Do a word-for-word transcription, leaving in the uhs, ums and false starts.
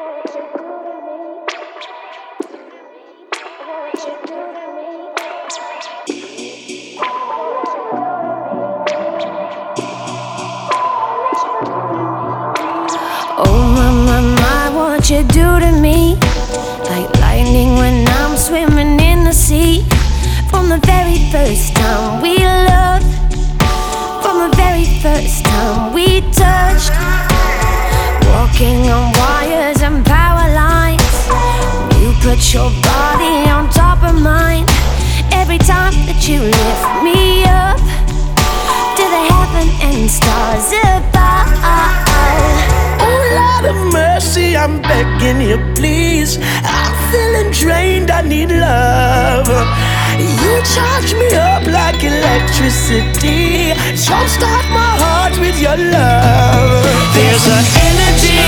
Oh my, my, my, what you do to me? Like lightning when I'm swimming in the sea. From the very first time we loved, from the very first time we touched, walking on wires and power lines. You put your body on top of mine. Every time that you lift me up to the heaven and stars above. Lord of mercy, I'm begging you, please. I'm feeling drained, I need love. You charge me up like electricity. Jumpstart my heart with your love. There's a